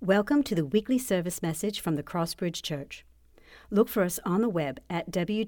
Welcome to the weekly service message from the Crossbridge Church. Look for us on the web at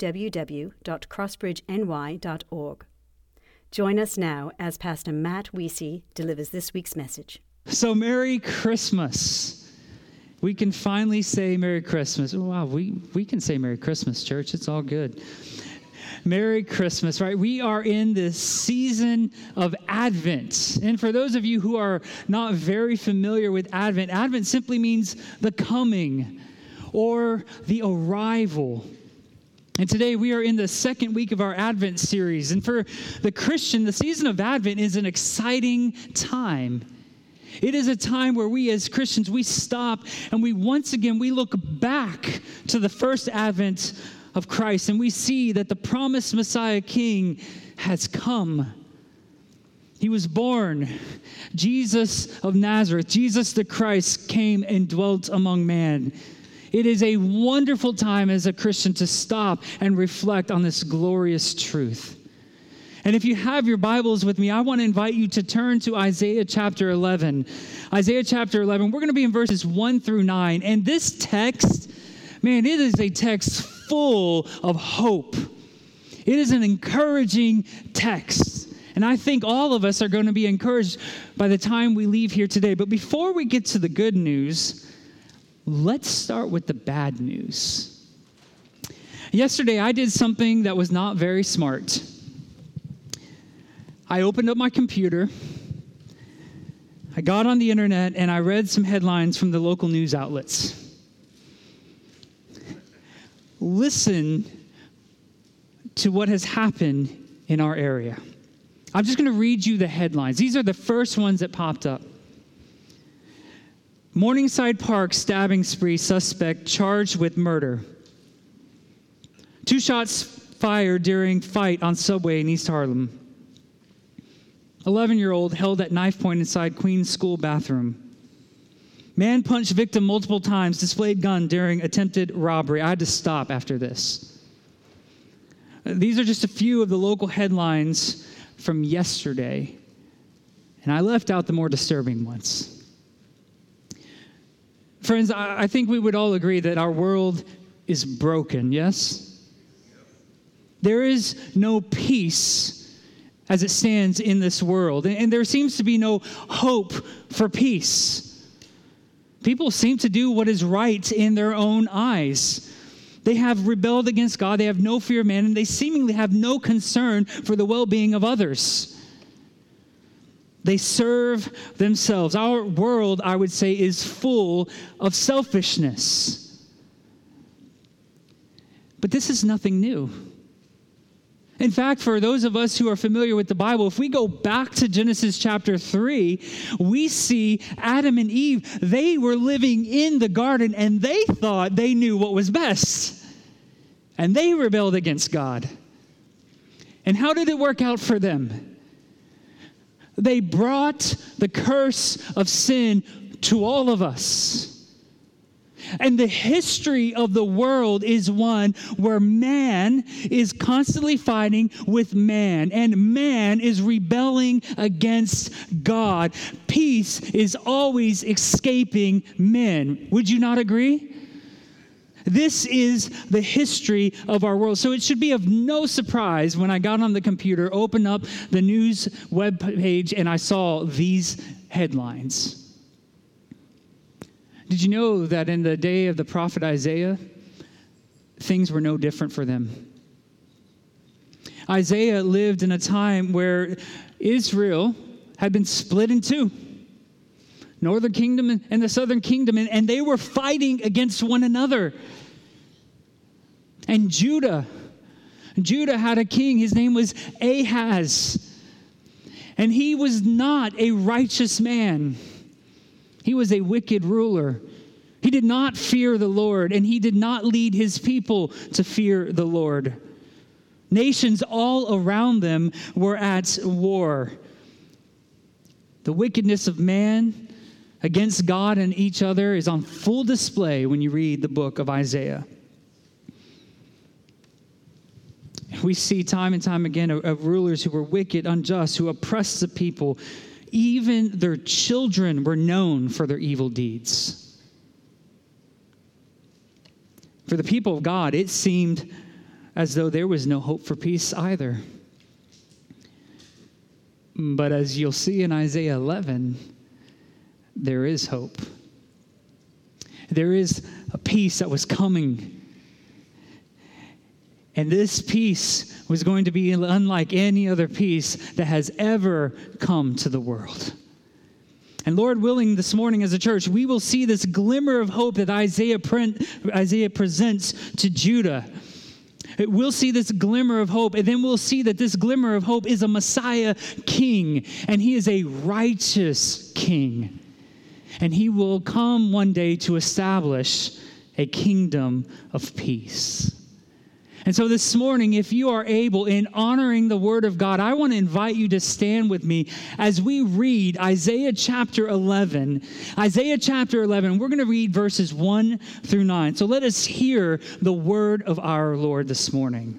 www.crossbridgeny.org. Join us now as Pastor Matt Weesey delivers this week's message. So Merry Christmas. We can finally say Merry Christmas. Oh, wow, we can say Merry Christmas, church. It's all good. Merry Christmas, right? We are in this season of Advent. And for those of you who are not very familiar with Advent, Advent simply means the coming or the arrival. And today we are in the second week of our Advent series. And for the Christian, the season of Advent is an exciting time. It is a time where we as Christians, we stop and we look back to the first Advent of Christ, and we see that the promised Messiah King has come. He was born. Jesus of Nazareth, Jesus the Christ, came and dwelt among man. It is a wonderful time as a Christian to stop and reflect on this glorious truth. And if you have your Bibles with me, I want to invite you to turn to Isaiah chapter 11. Isaiah chapter 11, we're going to be in verses 1 through 9. And this text, man, it is a text full of hope. It is an encouraging text. And I think all of us are going to be encouraged by the time we leave here today. But before we get to the good news, let's start with the bad news. Yesterday, I did something that was not very smart. I opened up my computer, I got on the internet, and I read some headlines from the local news outlets. Listen to what has happened in our area. I'm just going to read you the headlines. These are the first ones that popped up. Morningside Park stabbing spree, suspect charged with murder. 2 shots fired during fight on subway in East Harlem. 11-year-old held at knife point inside Queens school bathroom. Man punched victim multiple times, displayed gun during attempted robbery. I had to stop after this. These are just a few of the local headlines from yesterday, and I left out the more disturbing ones. Friends, I think we would all agree that our world is broken, yes? There is no peace as it stands in this world, and there seems to be no hope for peace. People seem to do what is right in their own eyes. They have rebelled against God. They have no fear of man, and they seemingly have no concern for the well-being of others. They serve themselves. Our world, I would say, is full of selfishness. But this is nothing new. In fact, for those of us who are familiar with the Bible, if we go back to Genesis chapter 3, we see Adam and Eve, they were living in the garden and they thought they knew what was best. And they rebelled against God. And how did it work out for them? They brought the curse of sin to all of us. And the history of the world is one where man is constantly fighting with man, and man is rebelling against God. Peace is always escaping men. Would you not agree? This is the history of our world. So it should be of no surprise when I got on the computer, opened up the news web page, and I saw these headlines. Did you know that in the day of the prophet Isaiah, things were no different for them? Isaiah lived in a time where Israel had been split in two. Northern kingdom and the southern kingdom, and they were fighting against one another. And Judah had a king. His name was Ahaz. And he was not a righteous man. He was a wicked ruler. He did not fear the Lord, and he did not lead his people to fear the Lord. Nations all around them were at war. The wickedness of man against God and each other is on full display when you read the book of Isaiah. We see time and time again of rulers who were wicked, unjust, who oppressed the people. Even their children were known for their evil deeds. For the people of God, it seemed as though there was no hope for peace either. But as you'll see in Isaiah 11, there is hope. There is a peace that was coming. And this peace was going to be unlike any other peace that has ever come to the world. And Lord willing, this morning as a church, we will see this glimmer of hope that Isaiah presents to Judah. We'll see this glimmer of hope, and then we'll see that this glimmer of hope is a Messiah king, and he is a righteous king. And he will come one day to establish a kingdom of peace. And so this morning, if you are able, in honoring the word of God, I want to invite you to stand with me as we read Isaiah chapter 11. Isaiah chapter 11, we're going to read verses 1 through 9. So let us hear the word of our Lord this morning.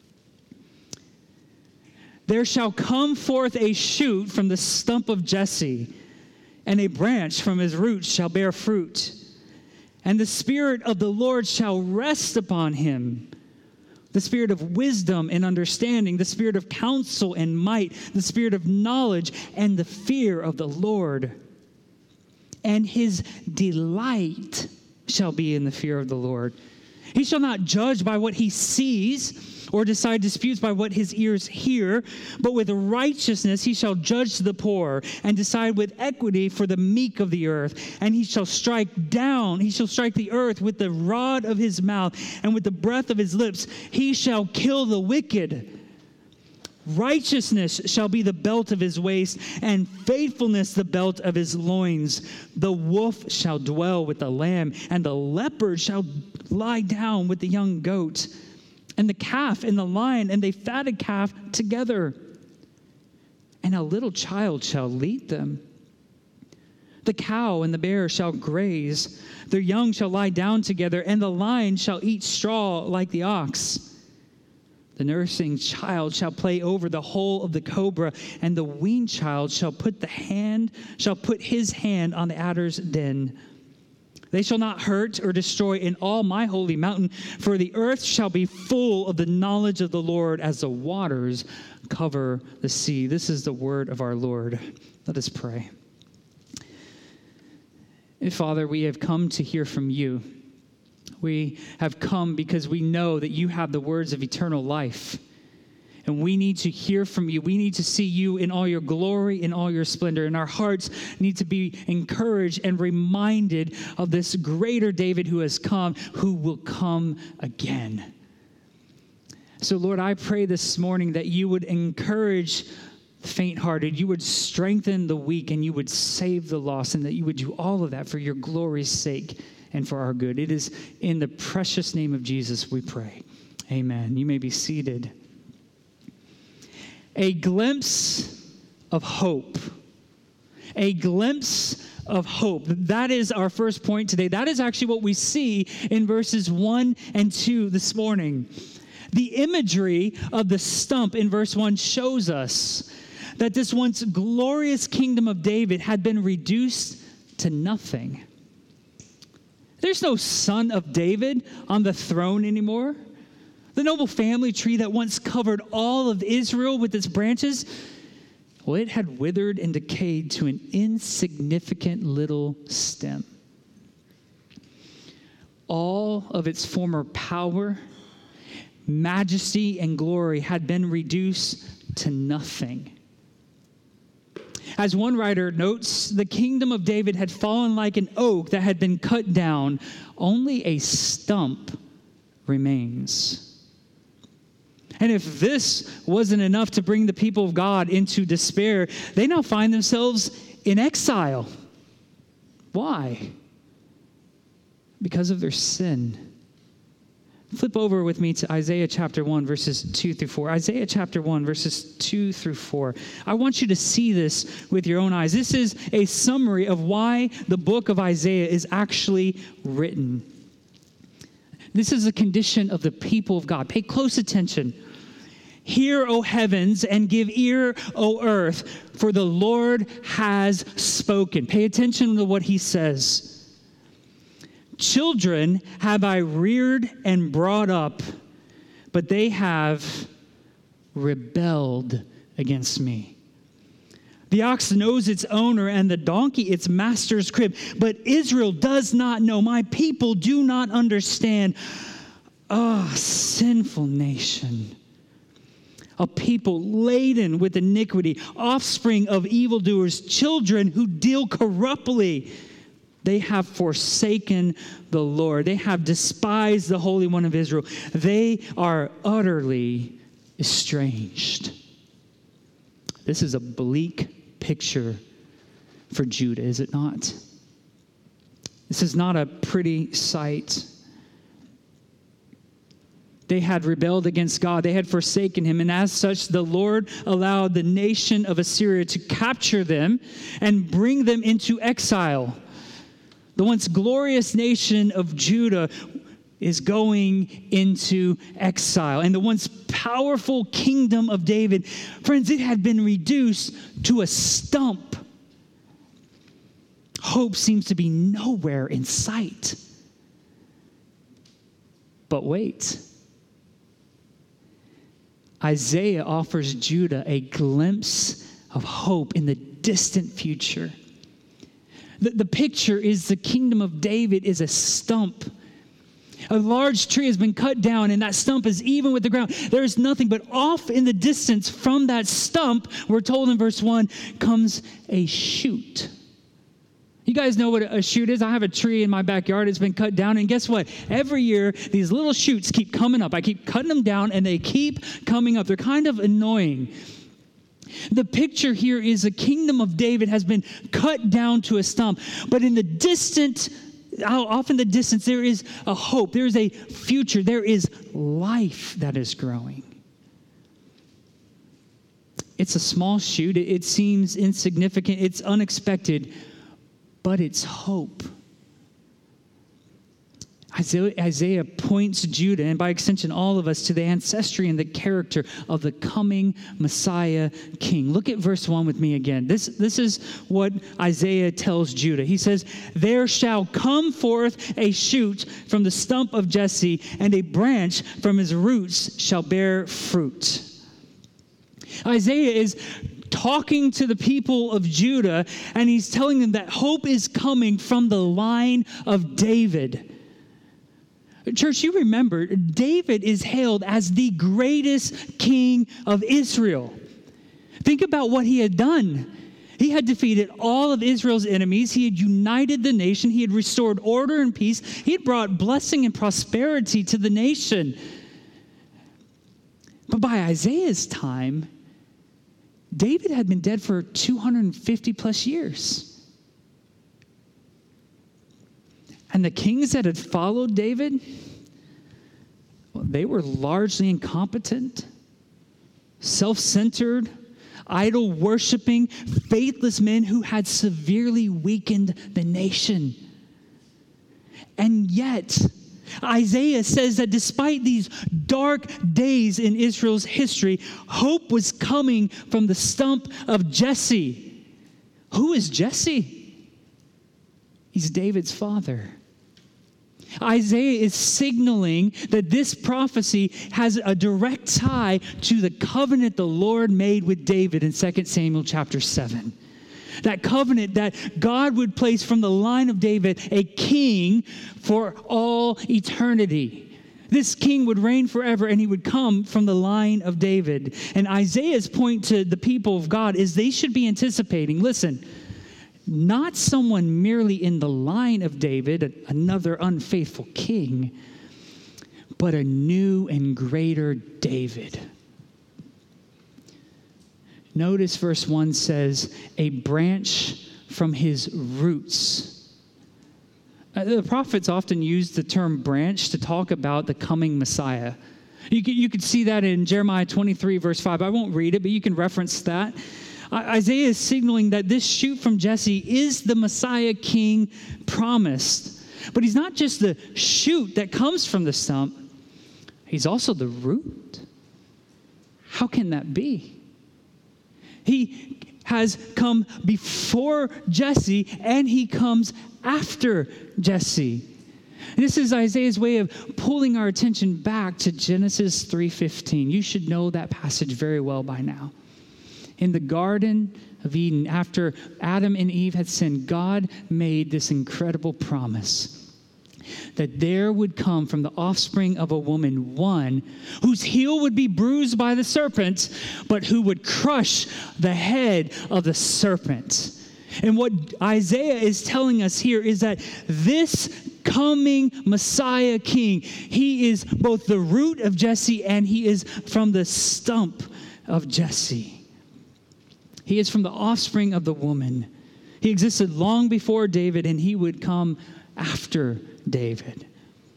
There shall come forth a shoot from the stump of Jesse, and a branch from his roots shall bear fruit. And the Spirit of the Lord shall rest upon him, the Spirit of wisdom and understanding, the Spirit of counsel and might, the Spirit of knowledge and the fear of the Lord. And his delight shall be in the fear of the Lord. He shall not judge by what he sees, or decide disputes by what his ears hear, but with righteousness he shall judge the poor, and decide with equity for the meek of the earth. And he shall strike the earth with the rod of his mouth, and with the breath of his lips he shall kill the wicked. Righteousness shall be the belt of his waist, and faithfulness the belt of his loins. The wolf shall dwell with the lamb, and the leopard shall lie down with the young goat, and the calf and the lion and the fatted calf together. And a little child shall lead them. The cow and the bear shall graze. Their young shall lie down together, and the lion shall eat straw like the ox. The nursing child shall play over the hole of the cobra, and the weaned child shall put his hand on the adder's den. They shall not hurt or destroy in all my holy mountain, for the earth shall be full of the knowledge of the Lord as the waters cover the sea. This is the word of our Lord. Let us pray. Father, we have come to hear from you. We have come because we know that you have the words of eternal life. And we need to hear from you. We need to see you in all your glory, in all your splendor. And our hearts need to be encouraged and reminded of this greater David who has come, who will come again. So, Lord, I pray this morning that you would encourage the faint-hearted, you would strengthen the weak, and you would save the lost, and that you would do all of that for your glory's sake and for our good. It is in the precious name of Jesus we pray. Amen. You may be seated. A glimpse of hope. A glimpse of hope. That is our first point today. That is actually what we see in verses 1 and 2 this morning. The imagery of the stump in verse 1 shows us that this once glorious kingdom of David had been reduced to nothing. There's no son of David on the throne anymore. The noble family tree that once covered all of Israel with its branches, well, it had withered and decayed to an insignificant little stem. All of its former power, majesty, and glory had been reduced to nothing. As one writer notes, the kingdom of David had fallen like an oak that had been cut down. Only a stump remains. And if this wasn't enough to bring the people of God into despair, they now find themselves in exile. Why? Because of their sin. Flip over with me to Isaiah chapter 1, verses 2 through 4. Isaiah chapter 1, verses 2 through 4. I want you to see this with your own eyes. This is a summary of why the book of Isaiah is actually written. This is the condition of the people of God. Pay close attention. Hear, O heavens, and give ear, O earth, for the Lord has spoken. Pay attention to what he says. Children have I reared and brought up, but they have rebelled against me. The ox knows its owner, and the donkey its master's crib. But Israel does not know. My people do not understand. Ah, sinful nation. A people laden with iniquity, offspring of evildoers, children who deal corruptly. They have forsaken the Lord. They have despised the Holy One of Israel. They are utterly estranged. This is a bleak picture for Judah, is it not? This is not a pretty sight. They had rebelled against God. They had forsaken him. And as such, the Lord allowed the nation of Assyria to capture them and bring them into exile. The once glorious nation of Judah is going into exile. And the once powerful kingdom of David, friends, it had been reduced to a stump. Hope seems to be nowhere in sight. But wait. Isaiah offers Judah a glimpse of hope in the distant future. The picture is the kingdom of David is a stump. A large tree has been cut down, and that stump is even with the ground. There is nothing, but off in the distance from that stump, we're told in verse 1, comes a shoot. You guys know what a shoot is? I have a tree in my backyard. It's been cut down, and guess what? Every year, these little shoots keep coming up. I keep cutting them down, and they keep coming up. They're kind of annoying. The picture here is the kingdom of David has been cut down to a stump. But in the distant, off in the distance, there is a hope. There is a future. There is life that is growing. It's a small shoot. It seems insignificant. It's unexpected. But it's hope. Isaiah points Judah, and by extension all of us, to the ancestry and the character of the coming Messiah King. Look at verse 1 with me again. This is what Isaiah tells Judah. He says, "There shall come forth a shoot from the stump of Jesse, and a branch from his roots shall bear fruit." Isaiah is talking to the people of Judah, and he's telling them that hope is coming from the line of David. Church, you remember, David is hailed as the greatest king of Israel. Think about what he had done. He had defeated all of Israel's enemies. He had united the nation. He had restored order and peace. He had brought blessing and prosperity to the nation. But by Isaiah's time, David had been dead for 250 plus years. And the kings that had followed David, well, they were largely incompetent, self-centered, idol-worshiping, faithless men who had severely weakened the nation. And yet, Isaiah says that despite these dark days in Israel's history, hope was coming from the stump of Jesse. Who is Jesse? He's David's father. Isaiah is signaling that this prophecy has a direct tie to the covenant the Lord made with David in 2 Samuel chapter 7. That covenant that God would place from the line of David a king for all eternity. This king would reign forever, and he would come from the line of David. And Isaiah's point to the people of God is they should be anticipating, listen, not someone merely in the line of David, another unfaithful king, but a new and greater David. Notice verse 1 says, a branch from his roots. The prophets often use the term branch to talk about the coming Messiah. You could see that in Jeremiah 23, verse 5. I won't read it, but you can reference that. Isaiah is signaling that this shoot from Jesse is the Messiah King promised. But he's not just the shoot that comes from the stump. He's also the root. How can that be? He has come before Jesse, and he comes after Jesse. This is Isaiah's way of pulling our attention back to Genesis 3:15. You should know that passage very well by now. In the Garden of Eden, after Adam and Eve had sinned, God made this incredible promise that there would come from the offspring of a woman one whose heel would be bruised by the serpent, but who would crush the head of the serpent. And what Isaiah is telling us here is that this coming Messiah King, he is both the root of Jesse and he is from the stump of Jesse. He is from the offspring of the woman. He existed long before David, and he would come after David.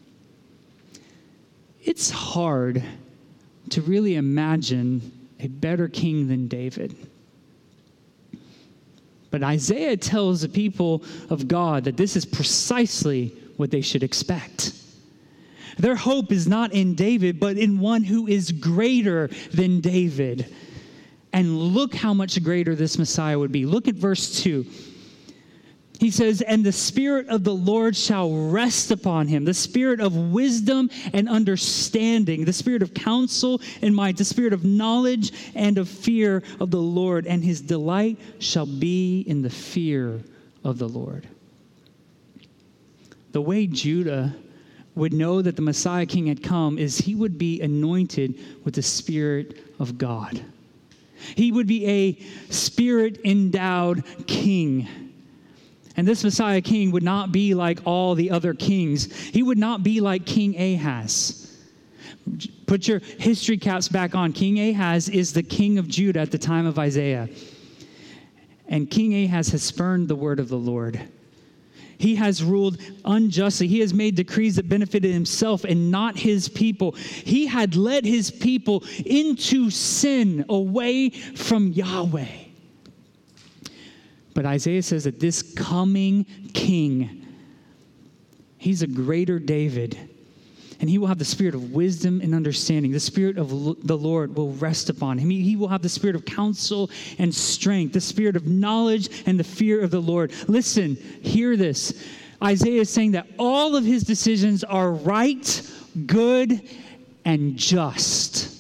It's hard to really imagine a better king than David. But Isaiah tells the people of God that this is precisely what they should expect. Their hope is not in David, but in one who is greater than David. And look how much greater this Messiah would be. Look at verse 2. He says, "And the Spirit of the Lord shall rest upon him, the Spirit of wisdom and understanding, the Spirit of counsel and might, the Spirit of knowledge and of fear of the Lord. And his delight shall be in the fear of the Lord." The way Judah would know that the Messiah King had come is he would be anointed with the Spirit of God. He would be a Spirit-endowed king. And this Messiah King would not be like all the other kings. He would not be like King Ahaz. Put your history caps back on. King Ahaz is the king of Judah at the time of Isaiah. And King Ahaz has spurned the word of the Lord. He has ruled unjustly. He has made decrees that benefited himself and not his people. He had led his people into sin, away from Yahweh. But Isaiah says that this coming king, he's a greater David. And he will have the spirit of wisdom and understanding. The Spirit of the Lord will rest upon him. He will have the spirit of counsel and strength, the spirit of knowledge and the fear of the Lord. Listen, hear this. Isaiah is saying that all of his decisions are right, good, and just.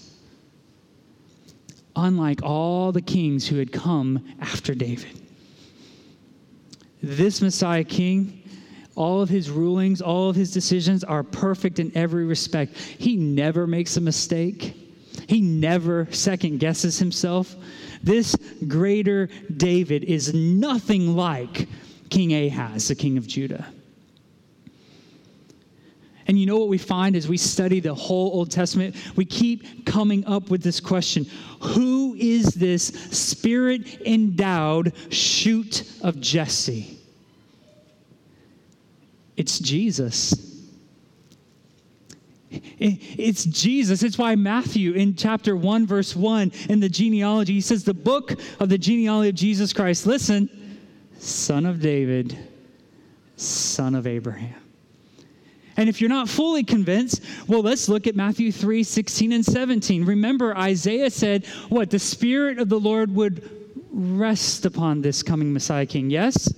Unlike all the kings who had come after David. This Messiah King, all of his rulings, all of his decisions are perfect in every respect. He never makes a mistake. He never second guesses himself. This greater David is nothing like King Ahaz, the king of Judah. And you know what we find as we study the whole Old Testament? We keep coming up with this question: who is this Spirit-endowed shoot of Jesse? It's Jesus. It's Jesus. It's why Matthew in chapter 1, verse 1, in the genealogy, he says, the book of the genealogy of Jesus Christ, listen, son of David, son of Abraham. And if you're not fully convinced, well, let's look at Matthew 3, 16 and 17. Remember, Isaiah said, what? The Spirit of the Lord would rest upon this coming Messiah King. Yes?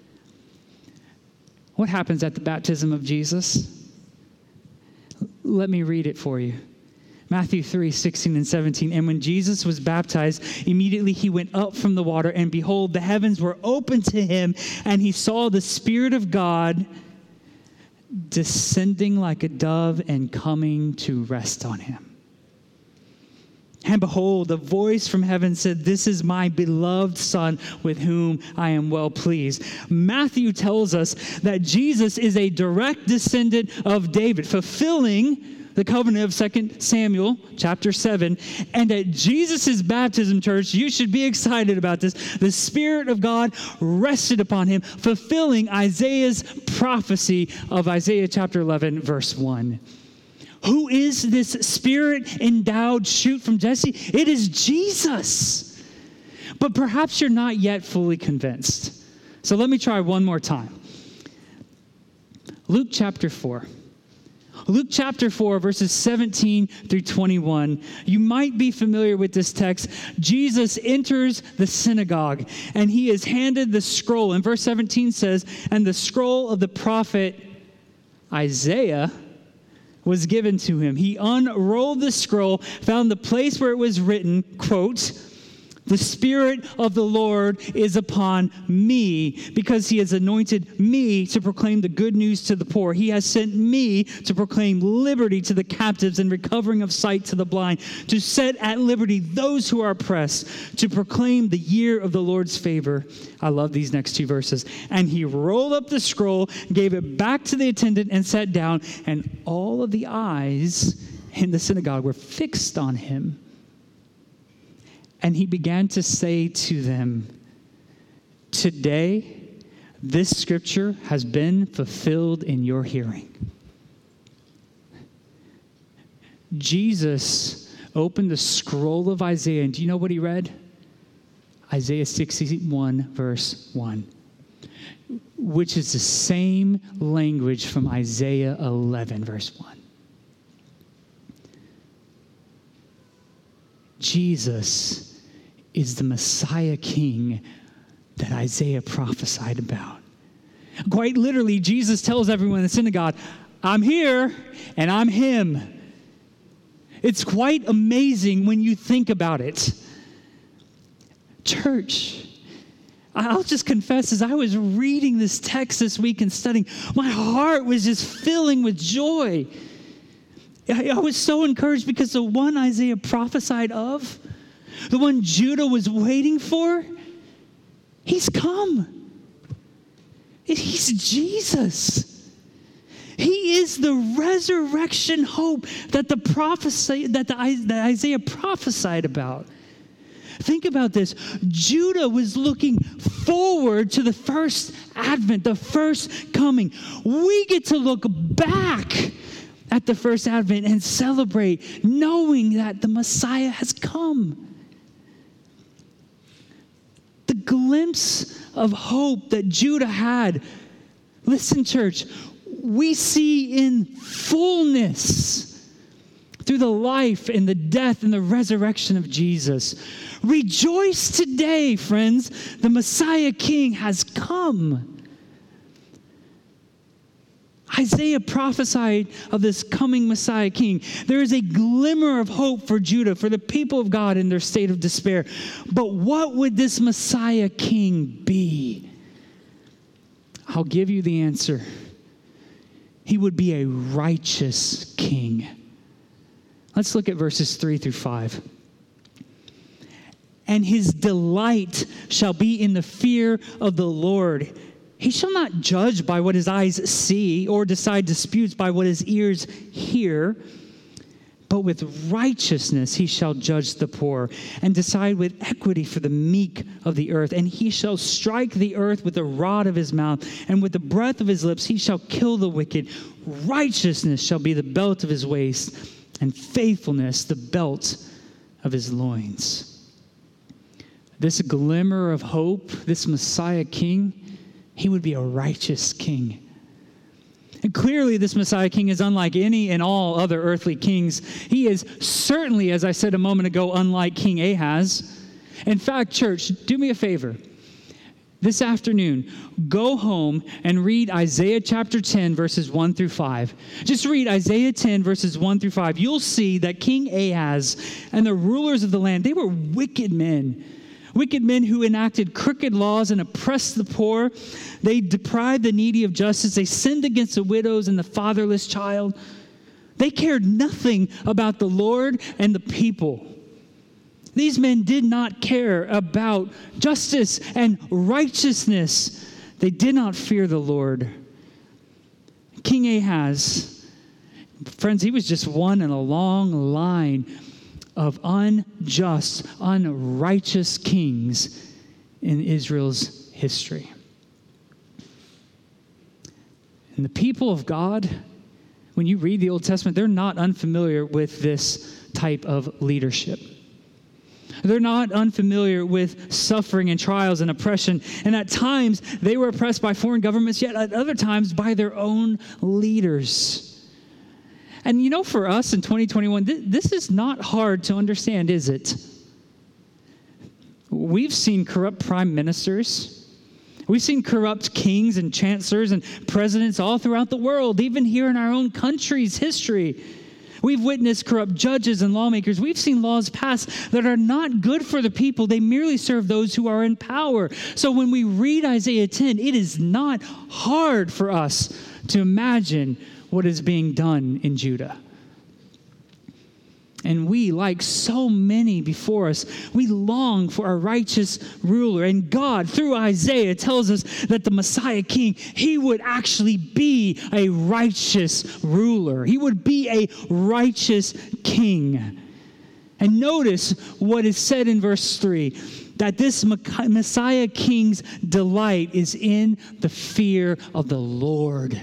What happens at the baptism of Jesus? Let me read it for you. Matthew 3, 16 and 17. "And when Jesus was baptized, immediately he went up from the water, and behold, the heavens were opened to him, and he saw the Spirit of God descending like a dove and coming to rest on him. And behold, a voice from heaven said, 'This is my beloved Son with whom I am well pleased.'" Matthew tells us that Jesus is a direct descendant of David, fulfilling the covenant of 2 Samuel chapter 7. And at Jesus' baptism, church, you should be excited about this. The Spirit of God rested upon him, fulfilling Isaiah's prophecy of Isaiah chapter 11, verse 1. Who is this Spirit-endowed shoot from Jesse? It is Jesus. But perhaps you're not yet fully convinced. So let me try one more time. Luke chapter 4. Luke chapter 4, verses 17 through 21. You might be familiar with this text. Jesus enters the synagogue, and he is handed the scroll. And verse 17 says, "And the scroll of the prophet Isaiah was given to him. He unrolled the scroll, found the place where it was written, quote, "The Spirit of the Lord is upon me, because he has anointed me to proclaim the good news to the poor. He has sent me to proclaim liberty to the captives and recovering of sight to the blind, to set at liberty those who are oppressed, to proclaim the year of the Lord's favor." I love these next two verses. "And he rolled up the scroll, gave it back to the attendant, and sat down, and all of the eyes in the synagogue were fixed on him. And he began to say to them, 'Today, this scripture has been fulfilled in your hearing.'" Jesus opened the scroll of Isaiah, and do you know what he read? Isaiah 61, verse 1, which is the same language from Isaiah 11, verse 1. Jesus is the Messiah King that Isaiah prophesied about. Quite literally, Jesus tells everyone in the synagogue, "I'm here and I'm him." It's quite amazing when you think about it. Church, I'll just confess, as I was reading this text this week and studying, my heart was just filling with joy. I was so encouraged because the one Isaiah prophesied of, the one Judah was waiting for, he's come. He's Jesus. He is the resurrection hope that that Isaiah prophesied about. Think about this. Judah was looking forward to the first advent, the first coming. We get to look back at the first advent and celebrate, knowing that the Messiah has come. The glimpse of hope that Judah had, listen, church, we see in fullness through the life and the death and the resurrection of Jesus. Rejoice today, friends. The Messiah King has come. Isaiah prophesied of this coming Messiah King. There is a glimmer of hope for Judah, for the people of God in their state of despair. But what would this Messiah King be? I'll give you the answer. He would be a righteous king. Let's look at verses 3 through 5. "And his delight shall be in the fear of the Lord. He shall not judge by what his eyes see, or decide disputes by what his ears hear. But with righteousness he shall judge the poor, and decide with equity for the meek of the earth. And he shall strike the earth with the rod of his mouth, and with the breath of his lips he shall kill the wicked. Righteousness shall be the belt of his waist, and faithfulness the belt of his loins." This glimmer of hope, this Messiah King, he would be a righteous king. And clearly, this Messiah King is unlike any and all other earthly kings. He is certainly, as I said a moment ago, unlike King Ahaz. In fact, church, do me a favor. This afternoon, go home and read Isaiah chapter 10, verses 1 through 5. Just read Isaiah 10, verses 1 through 5. You'll see that King Ahaz and the rulers of the land, they were wicked men. Wicked men who enacted crooked laws and oppressed the poor. They deprived the needy of justice. They sinned against the widows and the fatherless child. They cared nothing about the Lord and the people. These men did not care about justice and righteousness. They did not fear the Lord. King Ahaz, friends, he was just one in a long line of unjust, unrighteous kings in Israel's history. And the people of God, when you read the Old Testament, they're not unfamiliar with this type of leadership. They're not unfamiliar with suffering and trials and oppression. And at times, they were oppressed by foreign governments, yet at other times by their own leaders. And you know, for us in 2021, this is not hard to understand, is it? We've seen corrupt prime ministers. We've seen corrupt kings and chancellors and presidents all throughout the world, even here in our own country's history. We've witnessed corrupt judges and lawmakers. We've seen laws passed that are not good for the people. They merely serve those who are in power. So when we read Isaiah 10, it is not hard for us to imagine what is being done in Judah. And we, like so many before us, we long for a righteous ruler. And God, through Isaiah, tells us that the Messiah King, he would actually be a righteous ruler. He would be a righteous king. And notice what is said in verse 3, that this Messiah King's delight is in the fear of the Lord.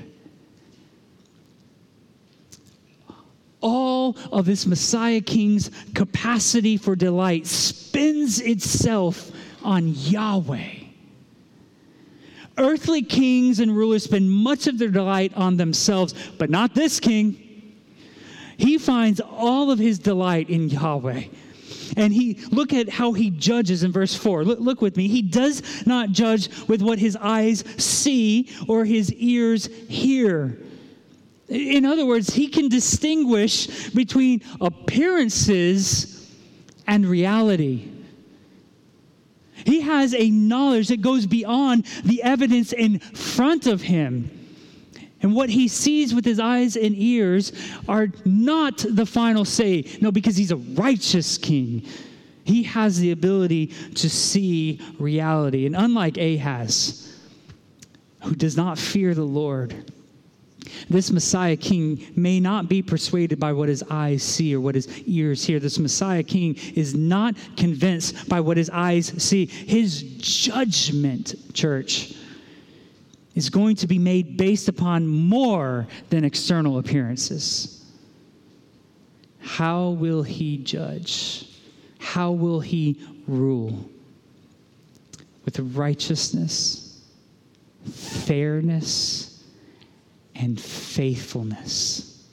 All of this Messiah King's capacity for delight spins itself on Yahweh. Earthly kings and rulers spend much of their delight on themselves, but not this king. He finds all of his delight in Yahweh. And look at how he judges in verse 4. Look with me. He does not judge with what his eyes see or his ears hear. In other words, he can distinguish between appearances and reality. He has a knowledge that goes beyond the evidence in front of him. And what he sees with his eyes and ears are not the final say. No, because he's a righteous king. He has the ability to see reality. And unlike Ahaz, who does not fear the Lord, this Messiah King may not be persuaded by what his eyes see or what his ears hear. This Messiah King is not convinced by what his eyes see. His judgment, church, is going to be made based upon more than external appearances. How will he judge? How will he rule? With righteousness, fairness, and faithfulness.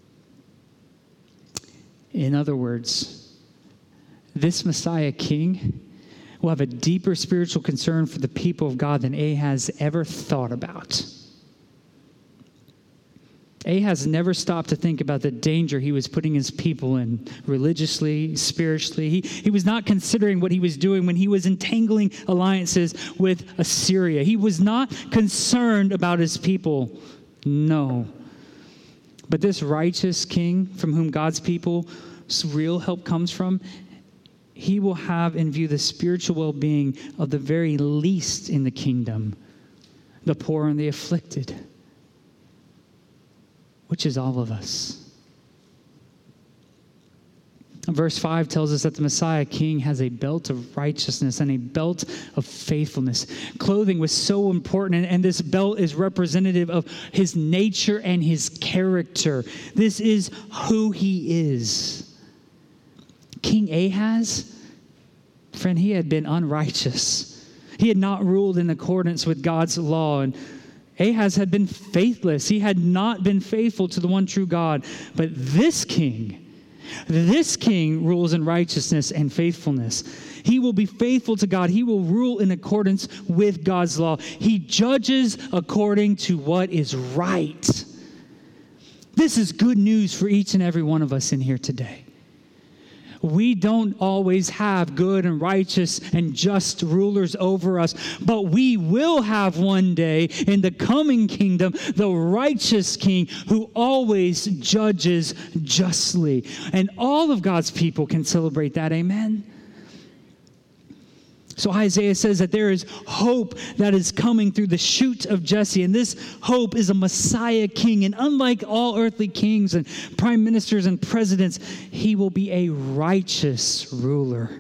In other words, this Messiah King will have a deeper spiritual concern for the people of God than Ahaz ever thought about. Ahaz never stopped to think about the danger he was putting his people in religiously, spiritually. He was not considering what he was doing when he was entangling alliances with Assyria. He was not concerned about his people. No. But this righteous king from whom God's people's real help comes from, he will have in view the spiritual well-being of the very least in the kingdom, the poor and the afflicted, which is all of us. Verse 5 tells us that the Messiah King has a belt of righteousness and a belt of faithfulness. Clothing was so important, and this belt is representative of his nature and his character. This is who he is. King Ahaz, friend, he had been unrighteous. He had not ruled in accordance with God's law, and Ahaz had been faithless. He had not been faithful to the one true God. But this king rules in righteousness and faithfulness. He will be faithful to God. He will rule in accordance with God's law. He judges according to what is right. This is good news for each and every one of us in here today. We don't always have good and righteous and just rulers over us, but we will have one day in the coming kingdom the righteous king who always judges justly. And all of God's people can celebrate that. Amen. So Isaiah says that there is hope that is coming through the shoot of Jesse. And this hope is a Messiah king. And unlike all earthly kings and prime ministers and presidents, he will be a righteous ruler.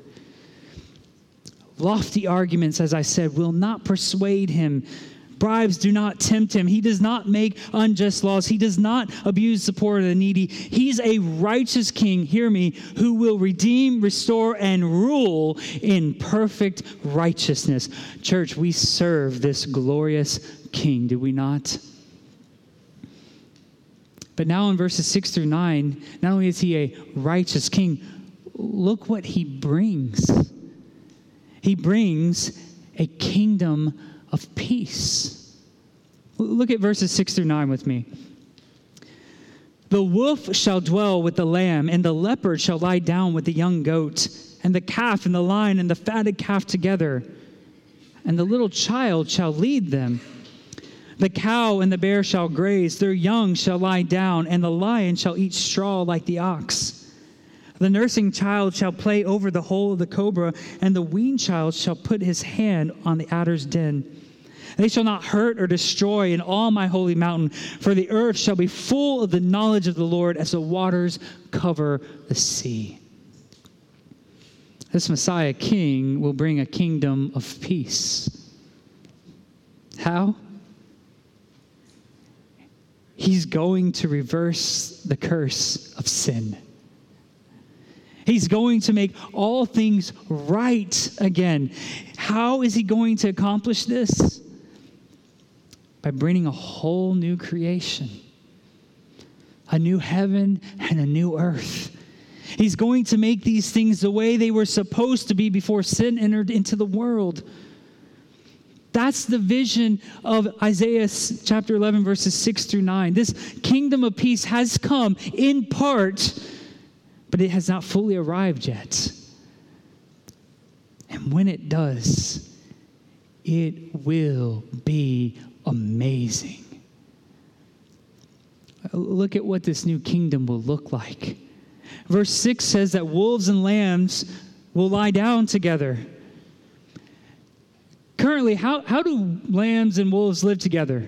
Lofty arguments, as I said, will not persuade him. Bribes do not tempt him. He does not make unjust laws. He does not abuse the poor or the needy. He's a righteous king, hear me, who will redeem, restore, and rule in perfect righteousness. Church, we serve this glorious king, do we not? But now in verses 6 through 9, not only is he a righteous king, look what he brings. He brings a kingdom of peace. Look at verses 6 through 9 with me. The wolf shall dwell with the lamb, and the leopard shall lie down with the young goat, and the calf and the lion and the fatted calf together, and the little child shall lead them. The cow and the bear shall graze, their young shall lie down, and the lion shall eat straw like the ox. The nursing child shall play over the hole of the cobra, and the weaned child shall put his hand on the adder's den. They shall not hurt or destroy in all my holy mountain, for the earth shall be full of the knowledge of the Lord as the waters cover the sea. This Messiah King will bring a kingdom of peace. How? He's going to reverse the curse of sin. He's going to make all things right again. How is he going to accomplish this? By bringing a whole new creation, a new heaven and a new earth. He's going to make these things the way they were supposed to be before sin entered into the world. That's the vision of Isaiah chapter 11, verses 6 through 9. This kingdom of peace has come in part, but it has not fully arrived yet. And when it does, it will be amazing. Look at what this new kingdom will look like. Verse 6 says that wolves and lambs will lie down together. Currently, how do lambs and wolves live together?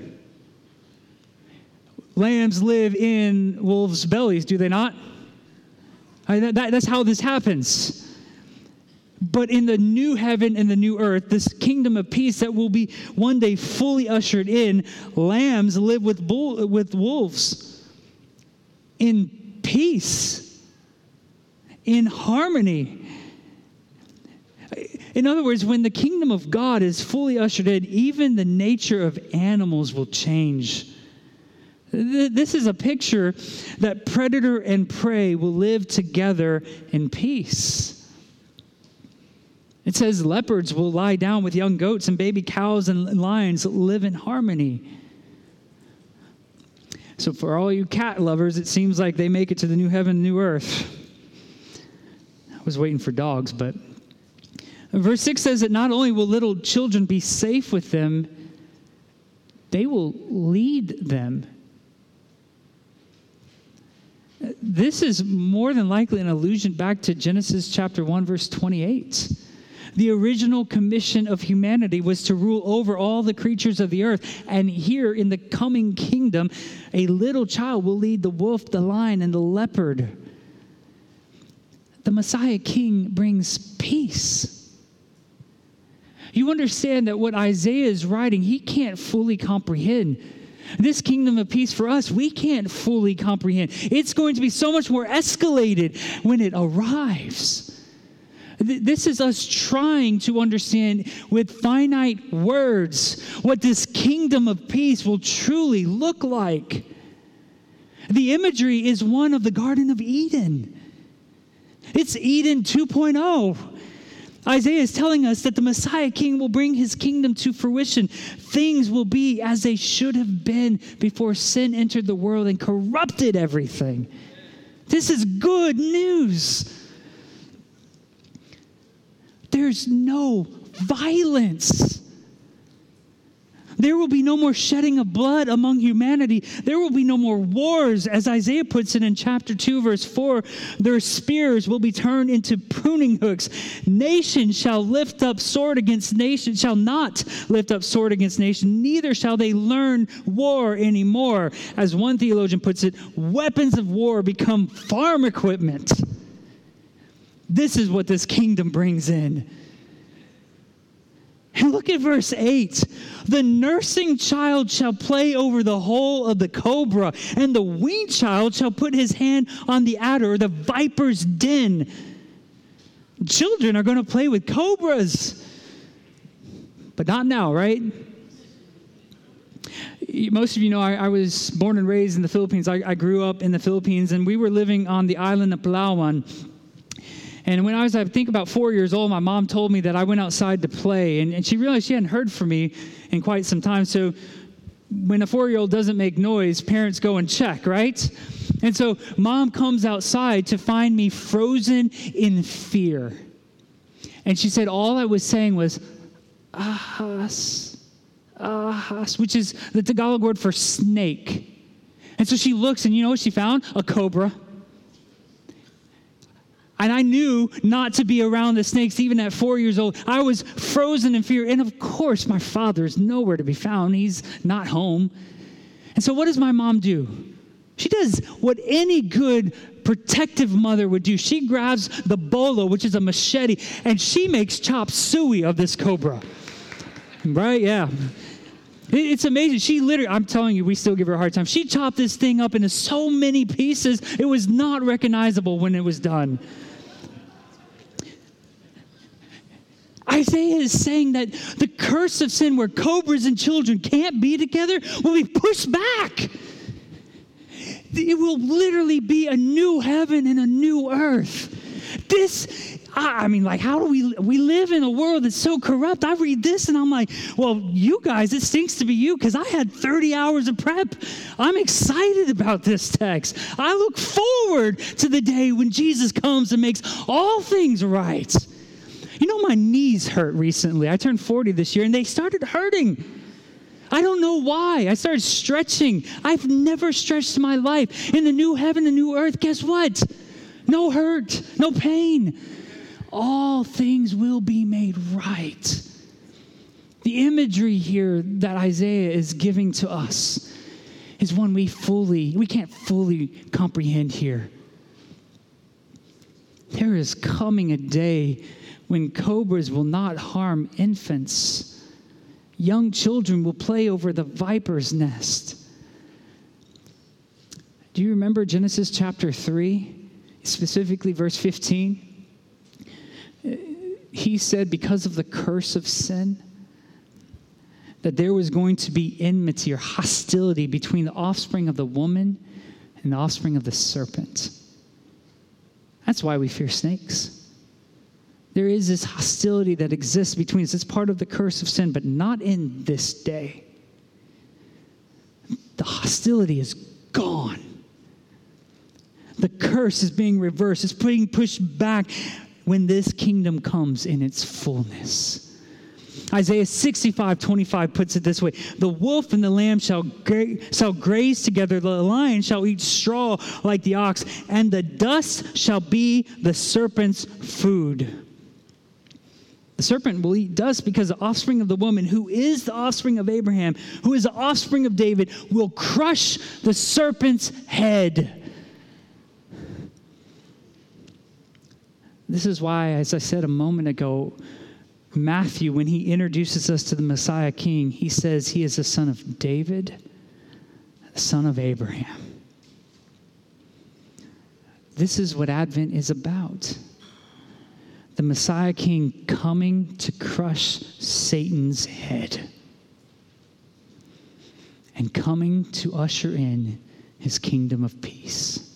Lambs live in wolves' bellies, do they not? That's how this happens. But in the new heaven and the new earth, this kingdom of peace that will be one day fully ushered in, lambs live with wolves in peace, in harmony. In other words, when the kingdom of God is fully ushered in, even the nature of animals will change. This is a picture that predator and prey will live together in peace. It says leopards will lie down with young goats, and baby cows and lions live in harmony. So for all you cat lovers, it seems like they make it to the new heaven, new earth. I was waiting for dogs, but verse 6 says that not only will little children be safe with them, they will lead them. This is more than likely an allusion back to Genesis chapter 1, verse 28. The original commission of humanity was to rule over all the creatures of the earth. And here in the coming kingdom, a little child will lead the wolf, the lion, and the leopard. The Messiah King brings peace. You understand that what Isaiah is writing, he can't fully comprehend. This kingdom of peace for us, we can't fully comprehend. It's going to be so much more escalated when it arrives. This is us trying to understand with finite words what this kingdom of peace will truly look like. The imagery is one of the Garden of Eden. It's Eden 2.0. Isaiah is telling us that the Messiah King will bring his kingdom to fruition. Things will be as they should have been before sin entered the world and corrupted everything. This is good news. There's no violence. There will be no more shedding of blood among humanity. There will be no more wars. As Isaiah puts it in chapter 2, verse 4, their spears will be turned into pruning hooks. Nation shall lift up sword against nation, shall not lift up sword against nation, neither shall they learn war anymore. As one theologian puts it, weapons of war become farm equipment. This is what this kingdom brings in. And look at verse 8. The nursing child shall play over the hole of the cobra, and the weaned child shall put his hand on the adder, or the viper's den. Children are going to play with cobras. But not now, right? Most of you know I was born and raised in the Philippines. I grew up in the Philippines, and we were living on the island of Palawan. And when I think about 4 years old, my mom told me that I went outside to play, and she realized she hadn't heard from me in quite some time. So when a 4-year-old doesn't make noise, parents go and check, right? And so mom comes outside to find me frozen in fear. And she said all I was saying was, ahas, ahas, which is the Tagalog word for snake. And so she looks, and you know what she found? A cobra. And I knew not to be around the snakes even at 4 years old. I was frozen in fear. And of course, my father is nowhere to be found. He's not home. And so what does my mom do? She does what any good protective mother would do. She grabs the bolo, which is a machete, and she makes chop suey of this cobra. Right? Yeah. It's amazing. She literally, I'm telling you, we still give her a hard time. She chopped this thing up into so many pieces, it was not recognizable when it was done. Isaiah is saying that the curse of sin, where cobras and children can't be together, will be pushed back. It will literally be a new heaven and a new earth. How do we live in a world that's so corrupt? I read this and I'm like, well, you guys, it stinks to be you because I had 30 hours of prep. I'm excited about this text. I look forward to the day when Jesus comes and makes all things right. You know, my knees hurt recently. I turned 40 this year and they started hurting. I don't know why. I started stretching. I've never stretched in my life. In the new heaven and new earth, guess what? No hurt, no pain. All things will be made right. The imagery here that Isaiah is giving to us is one we can't fully comprehend here. There is coming a day when cobras will not harm infants. Young children will play over the viper's nest. Do you remember Genesis chapter 3, specifically verse 15? He said because of the curse of sin, that there was going to be enmity or hostility between the offspring of the woman and the offspring of the serpent. That's why we fear snakes. There is this hostility that exists between us. It's part of the curse of sin, but not in this day. The hostility is gone. The curse is being reversed. It's being pushed back when this kingdom comes in its fullness. Isaiah 65:25 puts it this way: the wolf and the lamb shall graze together, the lion shall eat straw like the ox, and the dust shall be the serpent's food. The serpent will eat dust because the offspring of the woman, who is the offspring of Abraham, who is the offspring of David, will crush the serpent's head. This is why, as I said a moment ago, Matthew, when he introduces us to the Messiah King, he says he is the son of David, the son of Abraham. This is what Advent is about. The Messiah King coming to crush Satan's head and coming to usher in his kingdom of peace.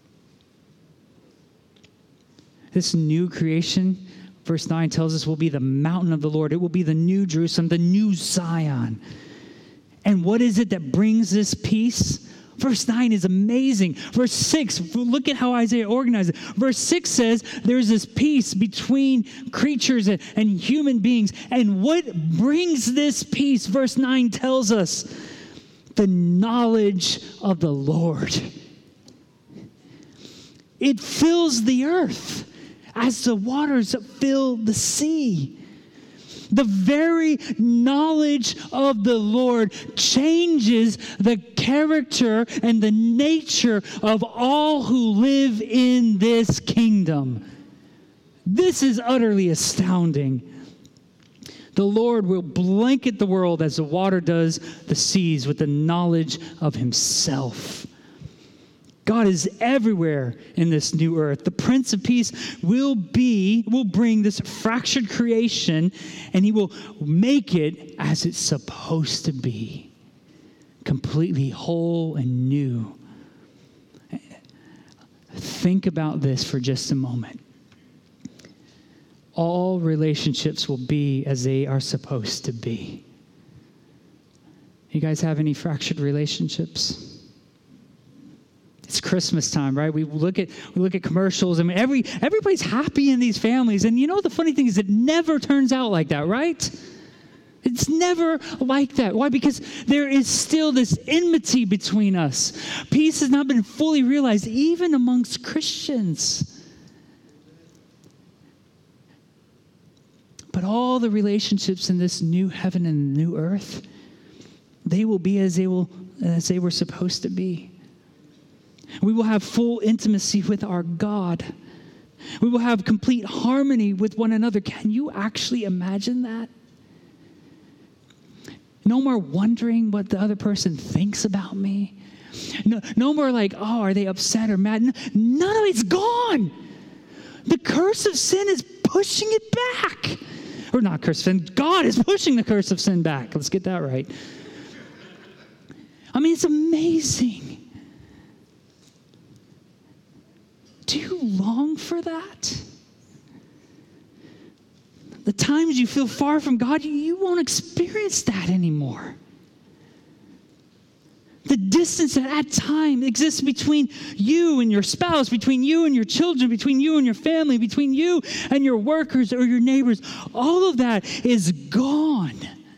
This new creation, verse 9 tells us, will be the mountain of the Lord. It will be the new Jerusalem, the new Zion. And what is it that brings this peace? Verse 9 is amazing. Verse 6, look at how Isaiah organized it. Verse 6 says there's this peace between creatures and human beings. And what brings this peace? Verse 9 tells us the knowledge of the Lord. It fills the earth as the waters fill the sea. The very knowledge of the Lord changes the character and the nature of all who live in this kingdom. This is utterly astounding. The Lord will blanket the world as the water does the seas with the knowledge of himself. God is everywhere in this new earth. The Prince of Peace will bring this fractured creation, and he will make it as it's supposed to be, completely whole and new. Think about this for just a moment. all relationships will be as they are supposed to be. You guys have any fractured relationships? It's Christmas time, right? We look at commercials. I mean, everybody's happy in these families. And you know the funny thing is it never turns out like that, right? It's never like that. Why? Because there is still this enmity between us. Peace has not been fully realized, even amongst Christians. But all the relationships in this new heaven and new earth, they will be as they were supposed to be. We will have full intimacy with our God. We will have complete harmony with one another. Can you actually imagine that? No more wondering what the other person thinks about me. No more like, oh, are they upset or mad? None of it's gone. The curse of sin is pushing it back. Or not curse of sin. God is pushing the curse of sin back. Let's get that right. I mean, it's amazing. Do you long for that? The times you feel far from God, you won't experience that anymore. The distance that at time exists between you and your spouse, between you and your children, between you and your family, between you and your workers or your neighbors, all of that is gone.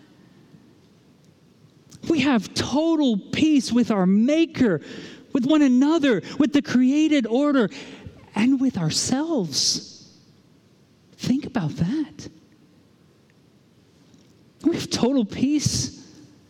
We have total peace with our Maker, with one another, with the created order, and with ourselves. Think about that. We have total peace.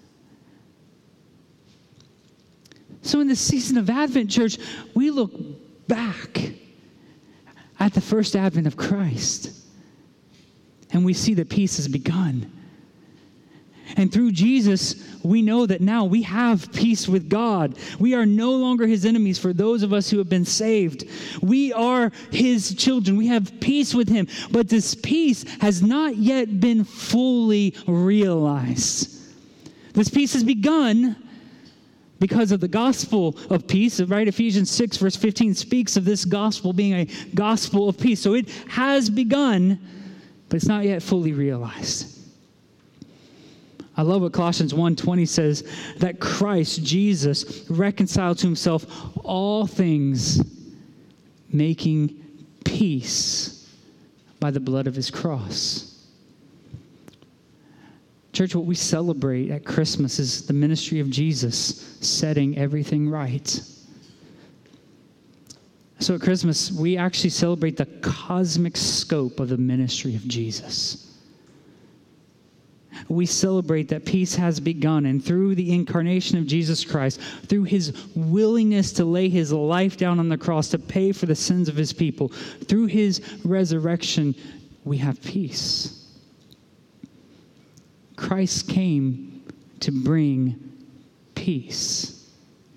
So in this season of Advent, church, we look back at the first advent of Christ, and we see that peace has begun. And through Jesus, we know that now we have peace with God. We are no longer his enemies for those of us who have been saved. We are his children. We have peace with him. But this peace has not yet been fully realized. This peace has begun because of the gospel of peace, right? Ephesians 6 verse 15 speaks of this gospel being a gospel of peace. So it has begun, but it's not yet fully realized. I love what Colossians 1:20 says, that Christ, Jesus, reconciled to himself all things, making peace by the blood of his cross. Church, what we celebrate at Christmas is the ministry of Jesus setting everything right. So at Christmas, we actually celebrate the cosmic scope of the ministry of Jesus. We celebrate that peace has begun, and through the incarnation of Jesus Christ, through his willingness to lay his life down on the cross to pay for the sins of his people, through his resurrection, we have peace. Christ came to bring peace.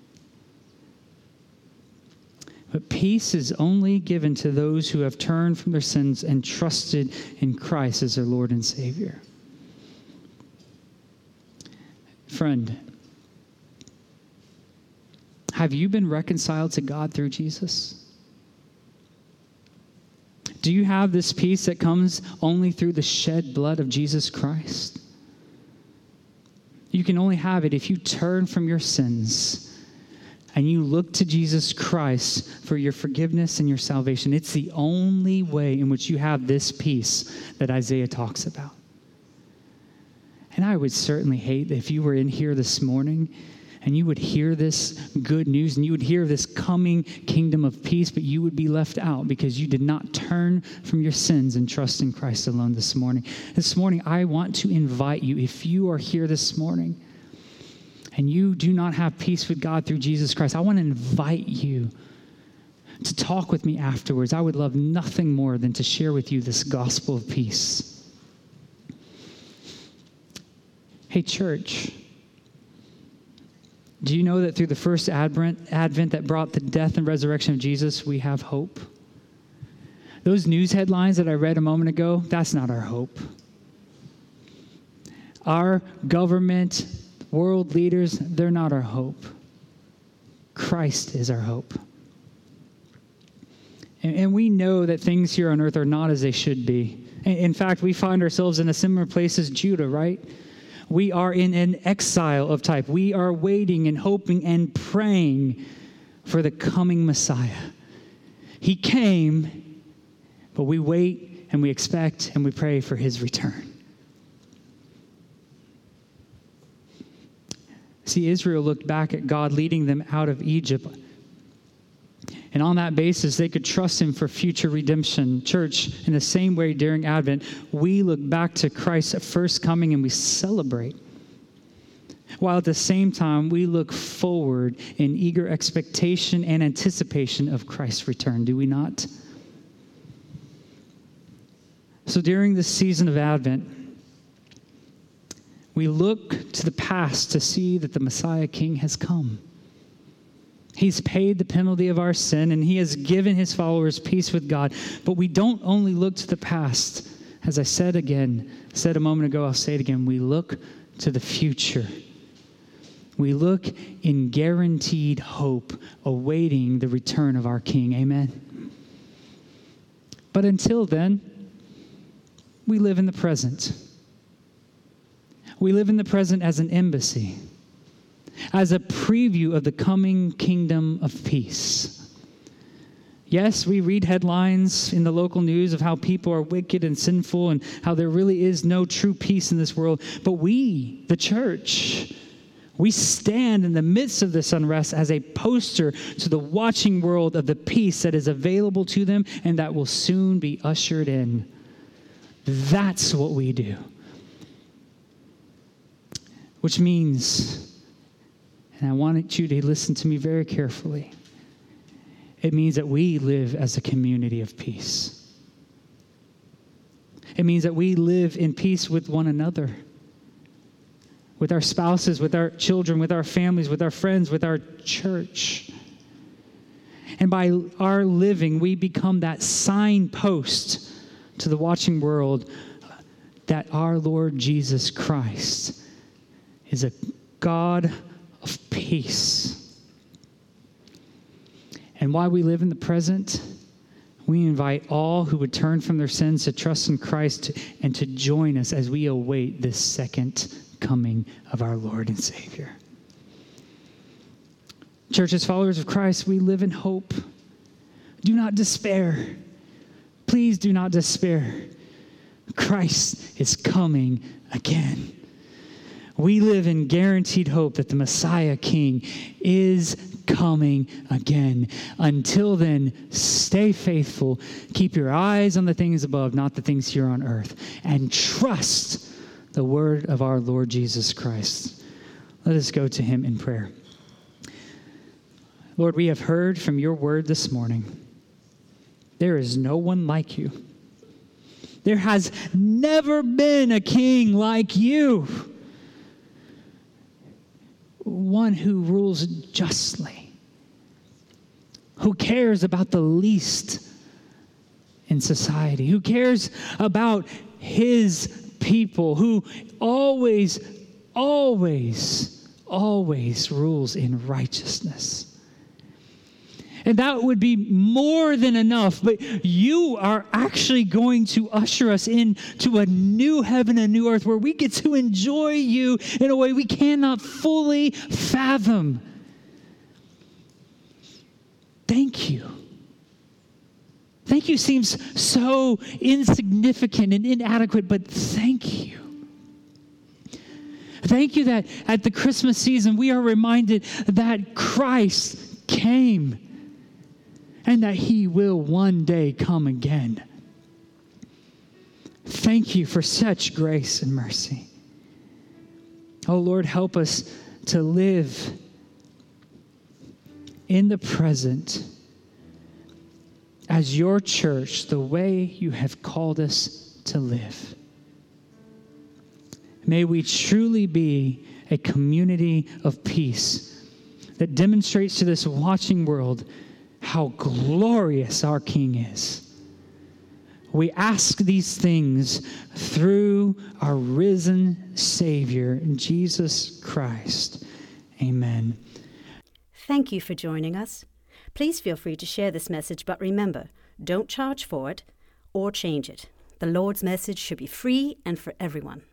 But peace is only given to those who have turned from their sins and trusted in Christ as their Lord and Savior. Friend, have you been reconciled to God through Jesus? Do you have this peace that comes only through the shed blood of Jesus Christ? You can only have it if you turn from your sins and you look to Jesus Christ for your forgiveness and your salvation. It's the only way in which you have this peace that Isaiah talks about. And I would certainly hate if you were in here this morning and you would hear this good news and you would hear this coming kingdom of peace, but you would be left out because you did not turn from your sins and trust in Christ alone this morning. This morning, I want to invite you, if you are here this morning and you do not have peace with God through Jesus Christ, I want to invite you to talk with me afterwards. I would love nothing more than to share with you this gospel of peace. Hey, church, do you know that through the first Advent that brought the death and resurrection of Jesus, we have hope? Those news headlines that I read a moment ago, that's not our hope. Our government, world leaders, they're not our hope. Christ is our hope. And we know that things here on earth are not as they should be. In fact, we find ourselves in a similar place as Judah, right? We are in an exile of type. We are waiting and hoping and praying for the coming Messiah. He came, but we wait and we expect and we pray for his return. See, Israel looked back at God leading them out of Egypt. And on that basis, they could trust him for future redemption. Church, in the same way during Advent, we look back to Christ's first coming and we celebrate. While at the same time, we look forward in eager expectation and anticipation of Christ's return, do we not? So during this season of Advent, we look to the past to see that the Messiah King has come. He's paid the penalty of our sin, and he has given his followers peace with God. But we don't only look to the past. As I said a moment ago, I'll say it again. We look to the future. We look in guaranteed hope, awaiting the return of our King. Amen. But until then, we live in the present. We live in the present as an embassy, as a preview of the coming kingdom of peace. Yes, we read headlines in the local news of how people are wicked and sinful and how there really is no true peace in this world. But we, the church, we stand in the midst of this unrest as a poster to the watching world of the peace that is available to them and that will soon be ushered in. That's what we do. Which means, and I want you to listen to me very carefully, it means that we live as a community of peace. It means that we live in peace with one another, with our spouses, with our children, with our families, with our friends, with our church. And by our living, we become that signpost to the watching world that our Lord Jesus Christ is a God of peace. And while we live in the present, we invite all who would turn from their sins to trust in Christ and to join us as we await this second coming of our Lord and Savior. Church, as followers of Christ, we live in hope. Do not despair. Please do not despair. Christ is coming again. We live in guaranteed hope that the Messiah King is coming again. Until then, stay faithful. Keep your eyes on the things above, not the things here on earth. And trust the word of our Lord Jesus Christ. Let us go to him in prayer. Lord, we have heard from your word this morning. There is no one like you. There has never been a king like you. One who rules justly, who cares about the least in society, who cares about his people, who always rules in righteousness. And that would be more than enough, but you are actually going to usher us into a new heaven and new earth where we get to enjoy you in a way we cannot fully fathom. Thank you. Thank you seems so insignificant and inadequate, but thank you. Thank you that at the Christmas season we are reminded that Christ came and that he will one day come again. Thank you for such grace and mercy. Oh Lord, help us to live in the present as your church, the way you have called us to live. May we truly be a community of peace that demonstrates to this watching world how glorious our King is. We ask these things through our risen Savior, Jesus Christ. Amen. Thank you for joining us. Please feel free to share this message, but remember, don't charge for it or change it. The Lord's message should be free and for everyone.